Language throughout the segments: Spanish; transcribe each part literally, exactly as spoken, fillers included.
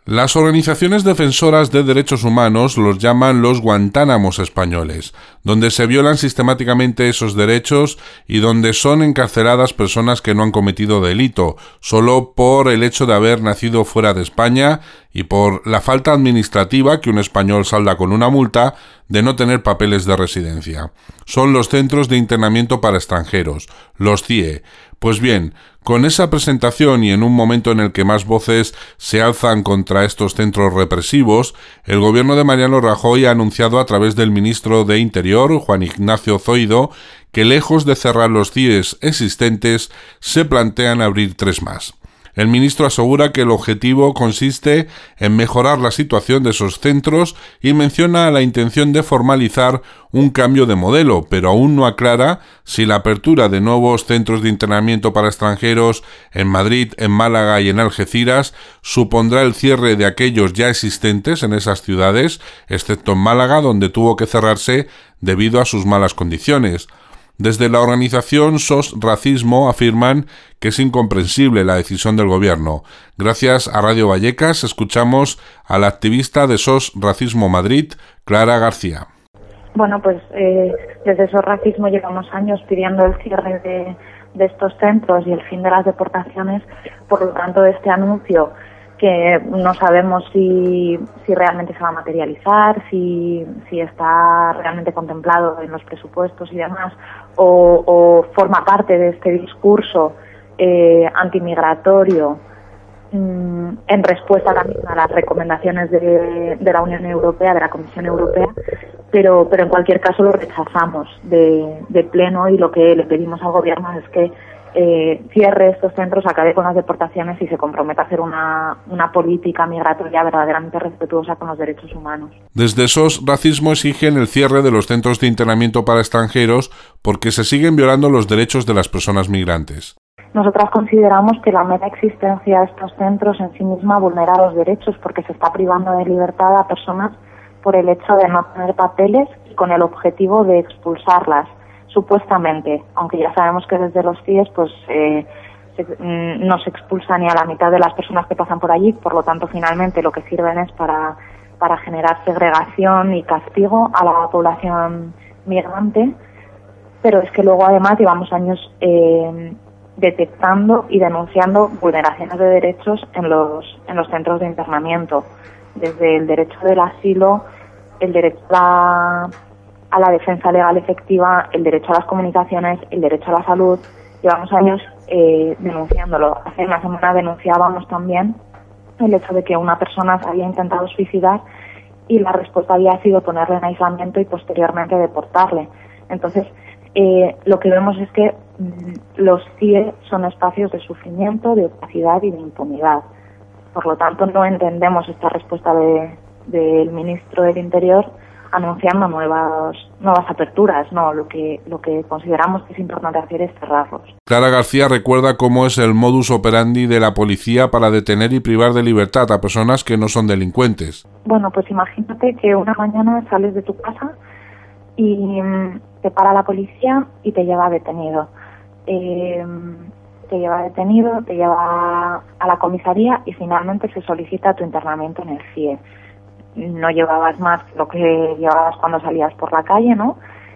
Las organizaciones defensoras de derechos humanos los llaman los Guantánamos españoles, donde se violan sistemáticamente esos derechos y donde son encarceladas personas que no han cometido delito, solo por el hecho de haber nacido fuera de España y por la falta administrativa que un español salda con una multa de no tener papeles de residencia. Son los Centros de Internamiento para Extranjeros, los C I E. Pues bien, con esa presentación y en un momento en el que más voces se alzan contra estos centros represivos, el gobierno de Mariano Rajoy ha anunciado a través del ministro de Interior, Juan Ignacio Zoido, que lejos de cerrar los C I Es existentes, se plantean abrir tres más. El ministro asegura que el objetivo consiste en mejorar la situación de esos centros y menciona la intención de formalizar un cambio de modelo, pero aún no aclara si la apertura de nuevos centros de internamiento para extranjeros en Madrid, en Málaga y en Algeciras supondrá el cierre de aquellos ya existentes en esas ciudades, excepto en Málaga, donde tuvo que cerrarse debido a sus malas condiciones. Desde la organización S O S Racismo afirman que es incomprensible la decisión del gobierno. Gracias a Radio Vallecas escuchamos a la activista de S O S Racismo Madrid, Clara García. Bueno, pues eh, desde S O S Racismo llevamos años pidiendo el cierre de, de estos centros y el fin de las deportaciones. Por lo tanto, este anuncio, que no sabemos si, si realmente se va a materializar, si, si está realmente contemplado en los presupuestos y demás, o, o forma parte de este discurso eh, antimigratorio mmm, en respuesta también a las recomendaciones de, de la Unión Europea, de la Comisión Europea, pero, pero en cualquier caso lo rechazamos de, de pleno, y lo que le pedimos al gobierno es que Eh, cierre estos centros, acabe con las deportaciones y se comprometa a hacer una, una política migratoria verdaderamente respetuosa con los derechos humanos. Desde S O S Racismo exigen el cierre de los centros de internamiento para extranjeros porque se siguen violando los derechos de las personas migrantes. Nosotras consideramos que la mera existencia de estos centros en sí misma vulnera los derechos, porque se está privando de libertad a personas por el hecho de no tener papeles y con el objetivo de expulsarlas, supuestamente, aunque ya sabemos que desde los C I E S pues eh, se, mm, no se expulsa ni a la mitad de las personas que pasan por allí. Por lo tanto, finalmente lo que sirven es para, para generar segregación y castigo a la población migrante, pero es que luego además llevamos años eh, detectando y denunciando vulneraciones de derechos en los, en los centros de internamiento, desde el derecho del asilo, el derecho a la a la defensa legal efectiva, el derecho a las comunicaciones, el derecho a la salud. Llevamos años eh, denunciándolo. Hace una semana denunciábamos también el hecho de que una persona se había intentado suicidar y la respuesta había sido ponerle en aislamiento y posteriormente deportarle. Entonces, eh, lo que vemos es que mmm, los C I E son espacios de sufrimiento, de opacidad y de impunidad. Por lo tanto, no entendemos esta respuesta de, del ministro del Interior anunciando nuevas nuevas aperturas. No, lo que lo que consideramos que es importante hacer es cerrarlos. Clara García recuerda cómo es el modus operandi de la policía para detener y privar de libertad a personas que no son delincuentes. Bueno, pues imagínate que una mañana sales de tu casa y mmm, te para la policía y te lleva detenido. Eh, te lleva detenido, te lleva a la comisaría y finalmente se solicita tu internamiento en el C I E. No llevabas más que lo que llevabas cuando salías por la calle, ¿no?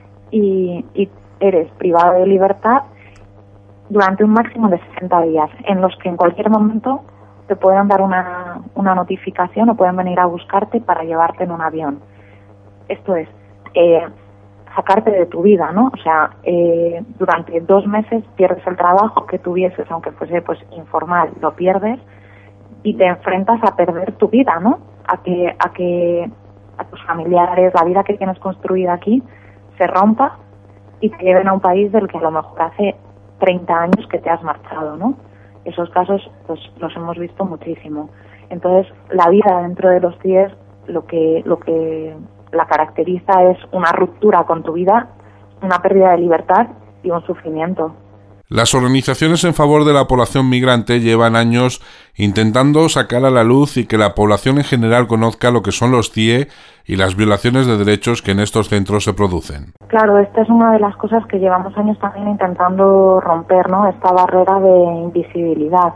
Y, y eres privado de libertad durante un máximo de sesenta días, en los que en cualquier momento te pueden dar una, una notificación o pueden venir a buscarte para llevarte en un avión. Esto es, eh, sacarte de tu vida, ¿no? O sea, eh, durante dos meses pierdes el trabajo que tuvieses, aunque fuese pues informal, lo pierdes y te enfrentas a perder tu vida, ¿no? a que a que a tus familiares, la vida que tienes construida aquí, se rompa y te lleven a un país del que a lo mejor hace treinta años que te has marchado, ¿no? Esos casos pues los hemos visto muchísimo. Entonces, la vida dentro de los C I E S lo que lo que la caracteriza es una ruptura con tu vida, una pérdida de libertad y un sufrimiento. Las organizaciones en favor de la población migrante llevan años intentando sacar a la luz y que la población en general conozca lo que son los C I E y las violaciones de derechos que en estos centros se producen. Claro, esta es una de las cosas que llevamos años también intentando romper, ¿no? Esta barrera de invisibilidad,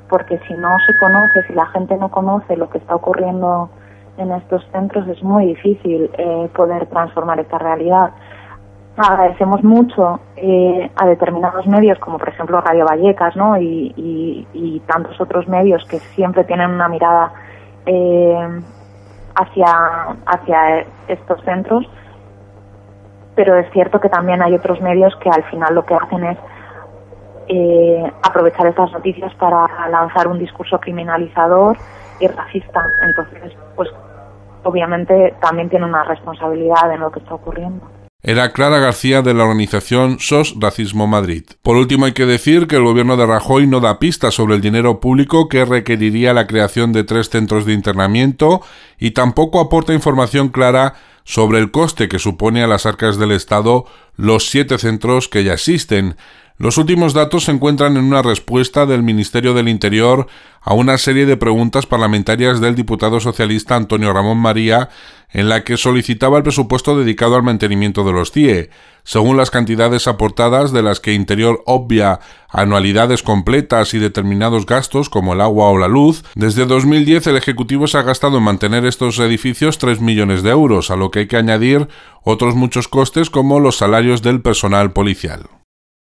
porque si no se conoce, si la gente no conoce lo que está ocurriendo en estos centros, es muy difícil eh, poder transformar esta realidad. Agradecemos mucho eh, a determinados medios, como por ejemplo Radio Vallecas, ¿no? y, y, y tantos otros medios que siempre tienen una mirada eh, hacia, hacia estos centros, pero es cierto que también hay otros medios que al final lo que hacen es eh, aprovechar estas noticias para lanzar un discurso criminalizador y racista. Entonces, pues obviamente también tiene una responsabilidad en lo que está ocurriendo. Era Clara García de la organización S O S Racismo Madrid. Por último, hay que decir que el gobierno de Rajoy no da pistas sobre el dinero público que requeriría la creación de tres centros de internamiento y tampoco aporta información clara sobre el coste que supone a las arcas del Estado los siete centros que ya existen. Los últimos datos se encuentran en una respuesta del Ministerio del Interior a una serie de preguntas parlamentarias del diputado socialista Antonio Ramón María, en la que solicitaba el presupuesto dedicado al mantenimiento de los C I E. Según las cantidades aportadas, de las que Interior obvia anualidades completas y determinados gastos como el agua o la luz, desde dos mil diez el Ejecutivo se ha gastado en mantener estos edificios tres millones de euros, a lo que hay que añadir otros muchos costes como los salarios del personal policial.